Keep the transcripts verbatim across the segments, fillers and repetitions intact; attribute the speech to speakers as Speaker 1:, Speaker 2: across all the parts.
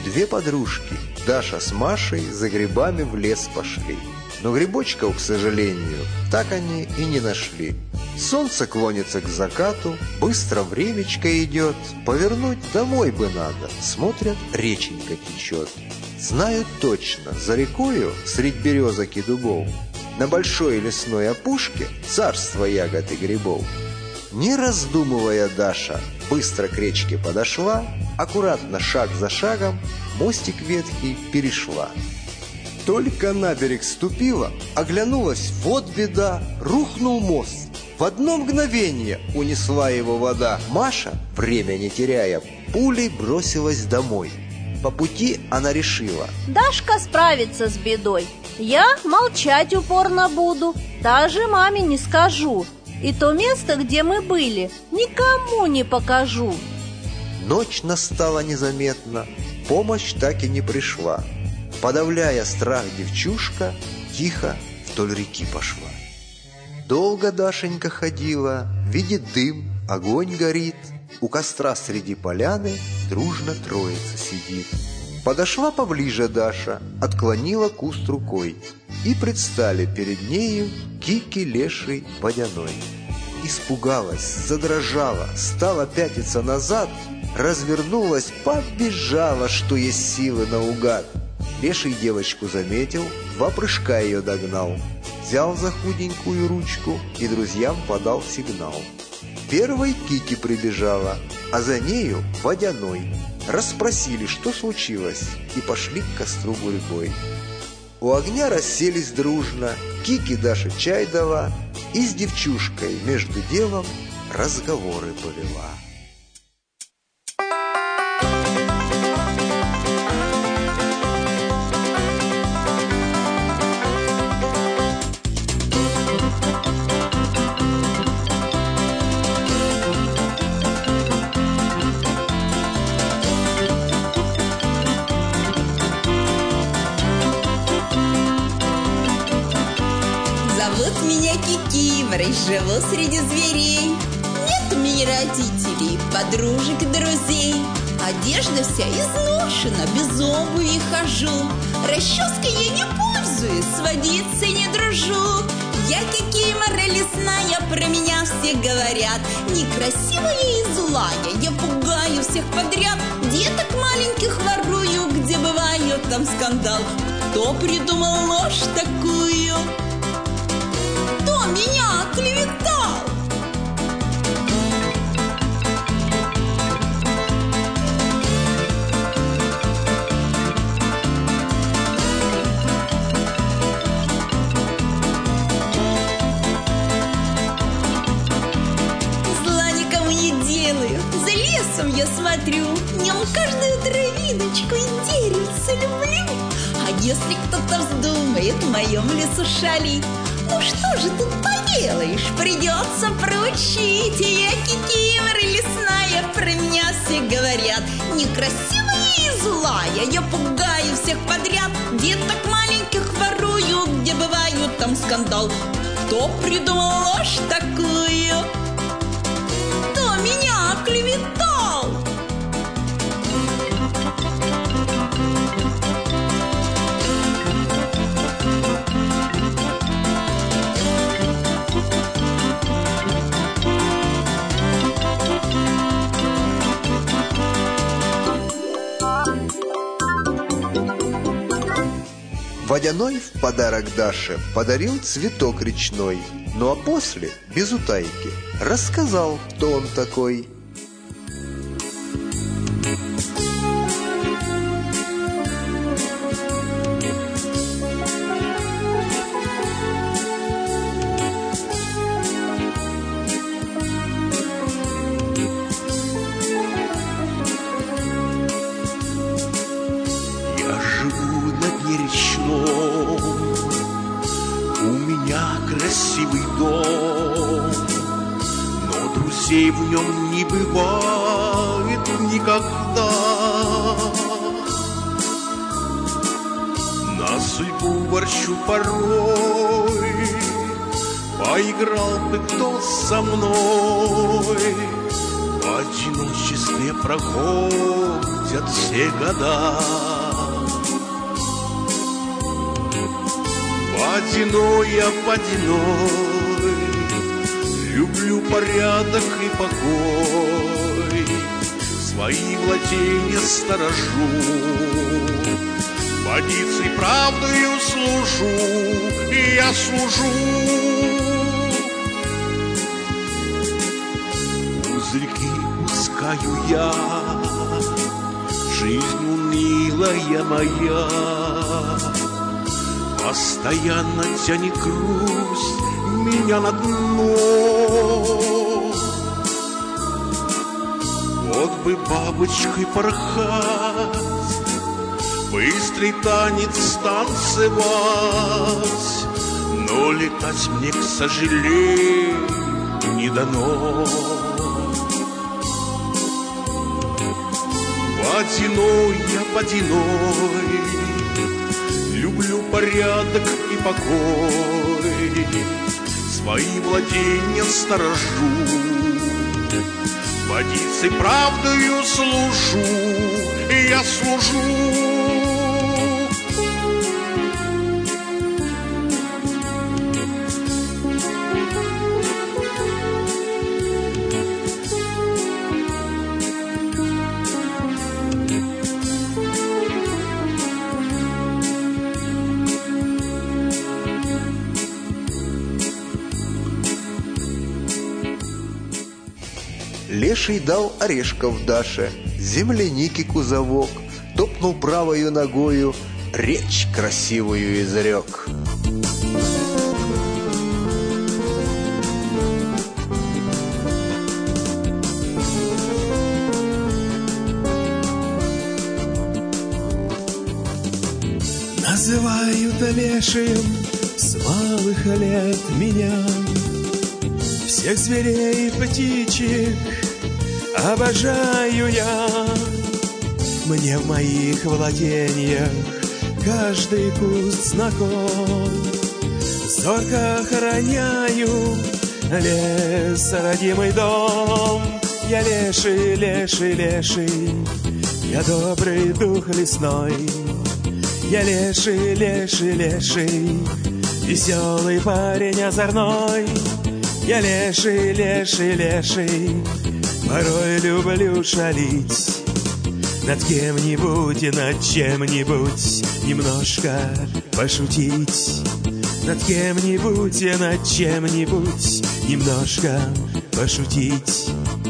Speaker 1: Две подружки, Даша с Машей, за грибами в лес пошли. Но грибочков, к сожалению, так они и не нашли. Солнце клонится к закату, быстро времечко идет, повернуть домой бы надо. Смотрят, реченька течет. Знают точно, за рекою, средь березок и дубов, на большой лесной опушке царство ягод и грибов. Не раздумывая, Даша быстро к речке подошла, аккуратно, шаг за шагом, мостик ветхий перешла. Только на берег ступила, оглянулась, вот беда, рухнул мост. В одно мгновение унесла его вода. Маша, время не теряя, пулей бросилась домой. По пути она решила:
Speaker 2: Дашка справится с бедой. Я молчать упорно буду, даже маме не скажу. И то место, где мы были, никому не покажу.
Speaker 1: Ночь настала незаметно, помощь так и не пришла. Подавляя страх, девчушка тихо вдоль реки пошла. Долго Дашенька ходила, видит дым, огонь горит. У костра среди поляны дружно троица сидит. Подошла поближе Даша, отклонила куст рукой, и предстали перед нею Кики леший водяной. Испугалась, задрожала, стала пятиться назад, развернулась, побежала, что есть силы наугад. Леший девочку заметил, два прыжка ее догнал, взял за худенькую ручку и друзьям подал сигнал. Первой Кики прибежала, а за нею водяной. Расспросили, что случилось, и пошли к костру гурьбой. У огня расселись дружно, Кики Даше чай дала и с девчушкой между делом разговоры повела.
Speaker 3: Зовут меня Кикиморой, живу среди зверей. Нет у меня родителей, подружек, друзей. Одежда вся изношена, без обуви хожу. Расческой я не пользуюсь, с водицей не дружу. Я Кикимора лесная, про меня все говорят. Некрасивая и злая, я пугаю всех подряд. Деток маленьких ворую, где бывает там скандал. Кто придумал ложь такую? Кто меня оклеветал? Зла никому не делаю, за лесом я смотрю, в нем каждую травиночку и деревце люблю. А если кто-то вздумает в моем лесу шалить, ну что же тут поделаешь, придется проучить. Я Кикимора лесная, про меня все говорят. Некрасивая и злая, я пугаю всех подряд. Деток маленьких ворую, где бывают там скандал. Кто придумал ложь такую? Кто меня оклеветал?
Speaker 1: Водяной в подарок Даше подарил цветок речной. Ну а после, без утайки, рассказал, кто он такой.
Speaker 4: Я живу на дне речном, у меня красивый дом, но друзей в нем не бывает никогда. На судьбу ворчу порой, поиграл бы кто со мной. В одиночестве проходит проходят все года. Водяной я водяной, люблю порядок и покой, свои владения сторожу, водицей правдою служу, и я служу. Узельки пускаю я, жизнь унылая моя, постоянно тянет грусть меня на дно. Вот бы бабочкой порхать, быстрый танец танцевать, но летать мне, к сожалению, не дано. Водяной я водяной, люблю порядок и покой, свои владения сторожу, водицей правдою служу, и я служу.
Speaker 1: Леший дал орешков Даше, земляники кузовок, топнул правою ногою, речь красивую изрек.
Speaker 5: Называют лешим с малых лет меня, всех зверей и птичек обожаю я. Мне в моих владениях каждый куст знаком, зорко охраняю лес, родимый дом. Я леший, леший, леший, я добрый дух лесной. Я леший, леший, леший, веселый парень озорной. Я леший, леший, леший, порой люблю шалить над кем-нибудь и над чем-нибудь, немножко пошутить. Над кем-нибудь и над чем-нибудь, немножко пошутить.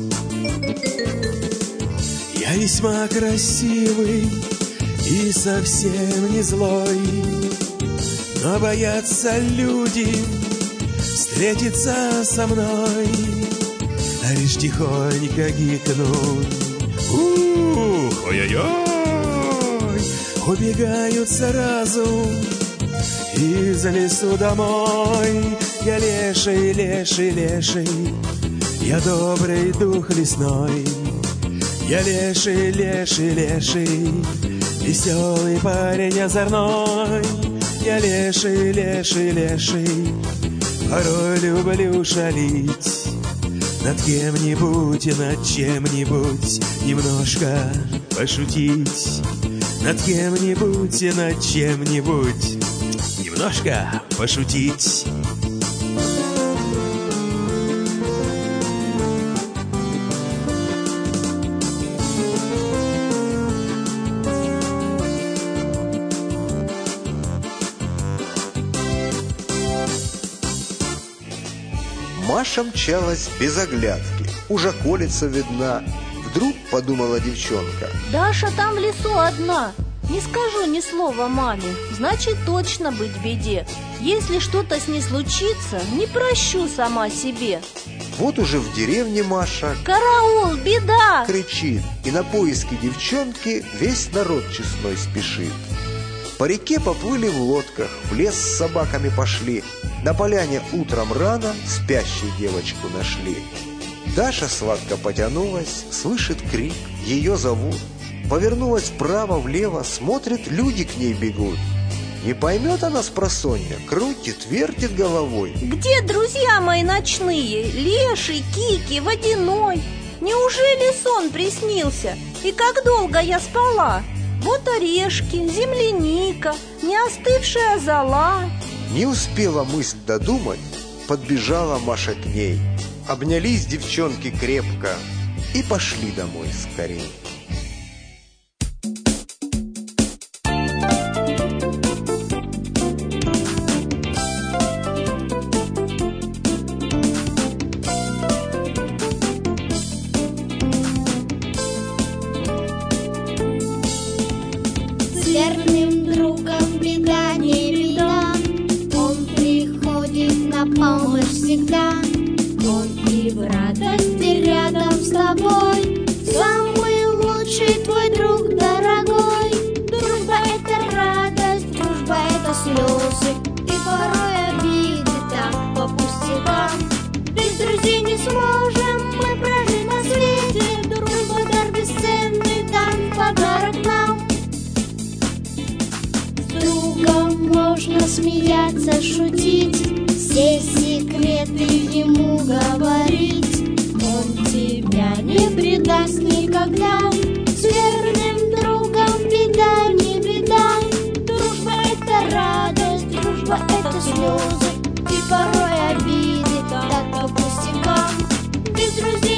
Speaker 5: Я весьма красивый и совсем не злой, но боятся люди встретиться со мной, а лишь тихонько гикнуть. Ух, ой-ой-ой, убегают сразу из лесу домой. Я леший, леший, леший, я добрый дух лесной. Я леший, леший, леший, веселый парень озорной. Я леший, леший, леший, порой люблю шалить над кем-нибудь и над чем-нибудь, немножко пошутить. Над кем-нибудь и над чем-нибудь, немножко пошутить.
Speaker 1: Маша мчалась без оглядки, уже колется видна. Вдруг подумала девчонка:
Speaker 2: Даша там в лесу одна. Не скажу ни слова маме, значит точно быть в беде. Если что-то с ней случится, не прощу сама себе.
Speaker 1: Вот уже в деревне Маша.
Speaker 2: Караул, беда!
Speaker 1: Кричит, и на поиски девчонки весь народ честной спешит. По реке поплыли в лодках, в лес с собаками пошли. На поляне утром рано спящую девочку нашли. Даша сладко потянулась, слышит крик, ее зовут. Повернулась вправо-влево, смотрит, люди к ней бегут. Не поймет она спросонья, крутит, вертит головой.
Speaker 2: Где друзья мои ночные? Леший, Кики, Водяной? Неужели сон приснился? И как долго я спала? Вот орешки, земляника, не остывшая зола.
Speaker 1: Не успела мысль додумать, подбежала Маша к ней. Обнялись девчонки крепко и пошли домой скорей.
Speaker 6: С верным другом беда не беда, он приходит на помощь всегда. Он и в радости рядом с тобой, самый лучший твой друг дорогой. Дружба — это радость, дружба — это слезы, и порой обиды так по пустякам. Без друзей не сможем мы прожить на свете, дружба — дар бесценный, дан подарок нам. С другом можно смеяться, шутить, все секреты ему говорить. Он тебя не предаст никогда, с верным другом беда не беда. Дружба — это радость, дружба — это слезы, и порой обиды так по пустякам. Без друзей